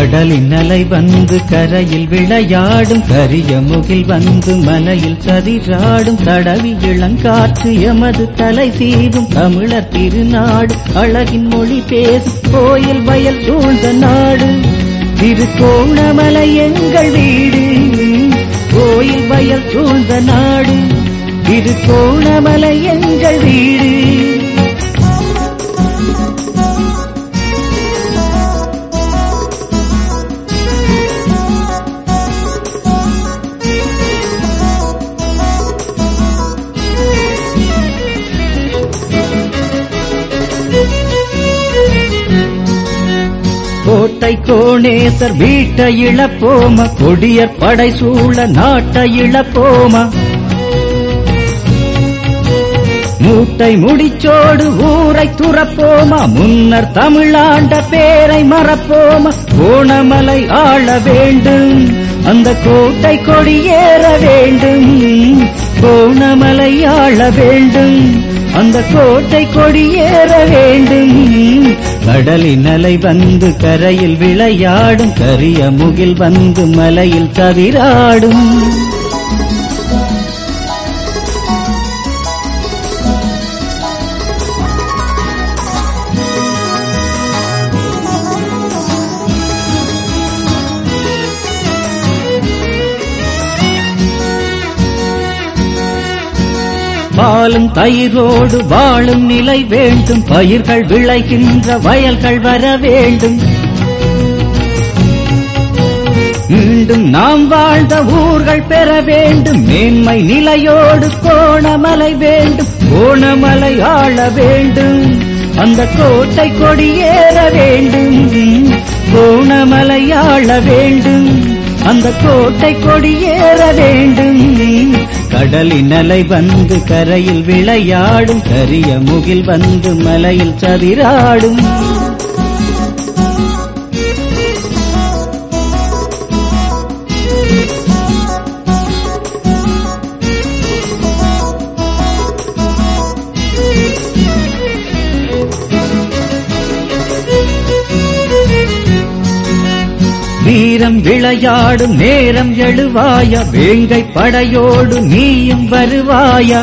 கடலின் அலை வந்து கரையில் விளையாடும், கரிய முகில் வந்து மலையில் சதிராடும், தடவி இளங்காற்று எமது தலை சீவும் தமிழர் திருநாடு, அழகின் மொழி பேசும் கோயில் வயல் சூழ்ந்த நாடு. திருக்கோணமலை எங்கள் வீடு, கோயில் வயல் சூழ்ந்த நாடு, திருக்கோணமலை எங்கள் வீடு. கோட்டை கோணேசர் வீட்டை இழப்போமா, கொடியர் படை சூழ நாட்டை இழப்போமா, மூட்டை முடிச்சோடு ஊரை துறப்போமா, முன்னர் தமிழாண்ட பேரை மறப்போமா. கோணமலை ஆள வேண்டும், அந்த கோட்டை கொடியேற வேண்டும், கோணமலை ஆள வேண்டும், அந்த கோட்டை கொடியேற வேண்டும். கடலின் அலை வந்து கரையில் விளையாடும், கரிய முகில் வந்து மலையில் சதிராடும். பாலும் தயிரோடு வாழும் நிலை வேண்டும், பயிர்கள் விளைகின்ற வயல்கள் வர வேண்டும், மீண்டும் நாம் வாழ்ந்த ஊர்கள் பெற வேண்டும், மேன்மை நிலையோடு கோணமலை வேண்டும், கோணமலை ஆள வேண்டும், அந்த கோட்டை கொடியேற வேண்டும், கோணமலை ஆள வேண்டும், அந்த கோட்டை கொடியேற வேண்டும். கடலின் அலை வந்து கரையில் விளையாடும், கரிய முகில் வந்து மலையில் சதிராடும். வீரம் விளையாடும் நேரம் எழுவாயா, வேங்கை படையோடு நீயும் வருவாயா,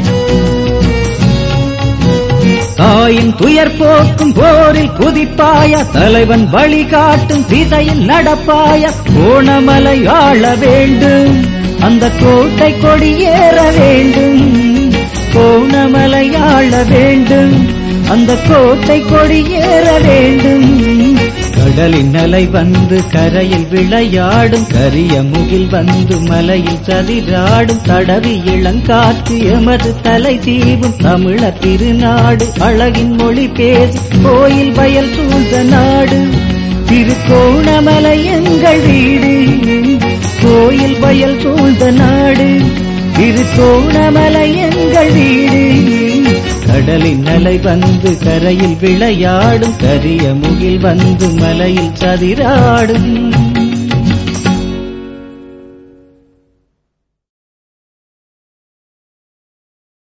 தாயின் துயர் போக்கும் போரில் குதிப்பாயா, தலைவன் வழிகாட்டும் திசையில் நடப்பாயா. கோணமலை ஆள வேண்டும், அந்த கோட்டை கொடியேற வேண்டும், கோணமலை ஆள வேண்டும், அந்த கோட்டை கொடியேற வேண்டும். கடலின் அலை வந்து கரையில் விளையாடும், கரிய முகில் வந்து மலையில் சதிராடும், தடவி இளங்காற்று எமது தலை தீவும் தமிழர் திருநாடு, அழகின் மொழி பேசும் கோயில் வயல் சூழ்ந்த நாடு. திருக்கோணமலை எங்கள் வீடு, கோயில் வயல் சூழ்ந்த நாடு, திருக்கோணமலை எங்கள் வீடு. கடலின் அலை வந்து கரையில் விளையாடும், கரிய முகில் வந்து மலையில் சதிராடும்.